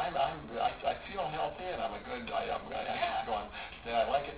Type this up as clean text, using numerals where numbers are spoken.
I feel healthy and I'm a good, I'm going, I like it.